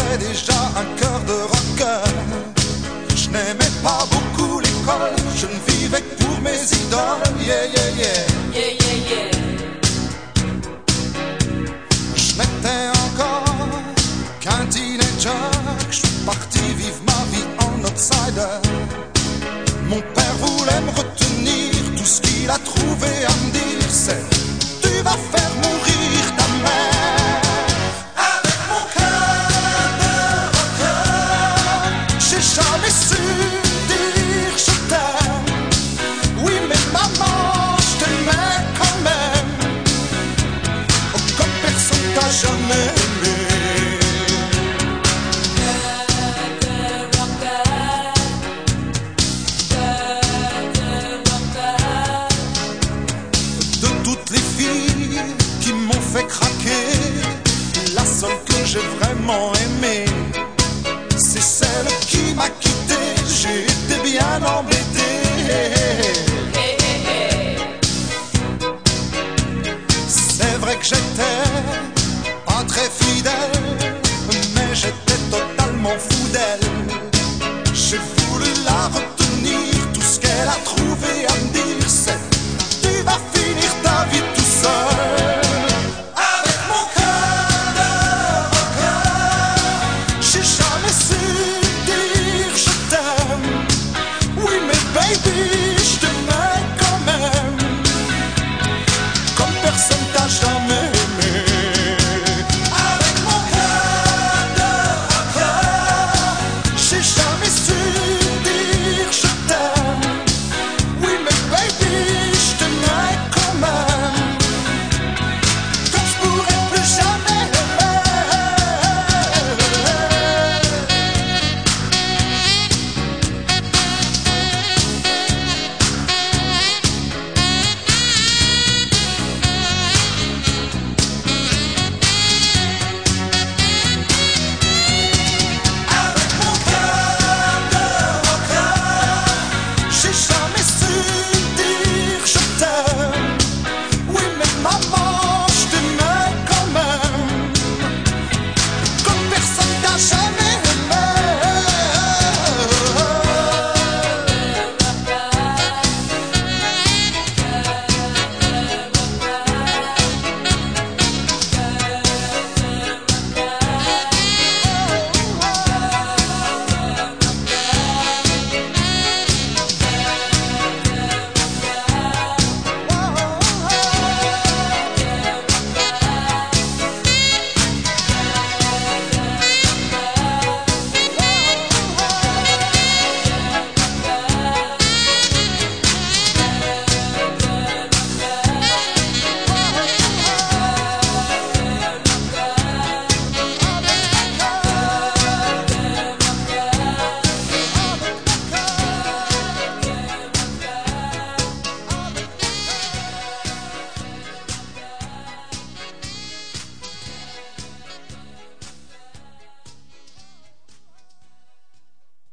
j'avais déjà un cœur de rocker. Je n'aimais pas beaucoup l'école, je ne vivais que pour mes idoles. Yeah, yeah, yeah. Yeah, yeah, yeah. Je n'étais encore qu'un teenager, je suis parti vivre ma vie en outsider. Mon père voulait me retenir, tout ce qu'il a trouvé à me dire c'est: tu vas faire mourir ta mère. Avec mon cœur de rocker, j'ai jamais su dire je t'aime. Oui mais maman, je t'aimais quand même, oh, comme personne t'a jamais aimé. Qui m'ont fait craquer, la seule que j'ai vraiment aimée, c'est celle qui m'a quitté. J'ai été bien embêté. C'est vrai que j'étais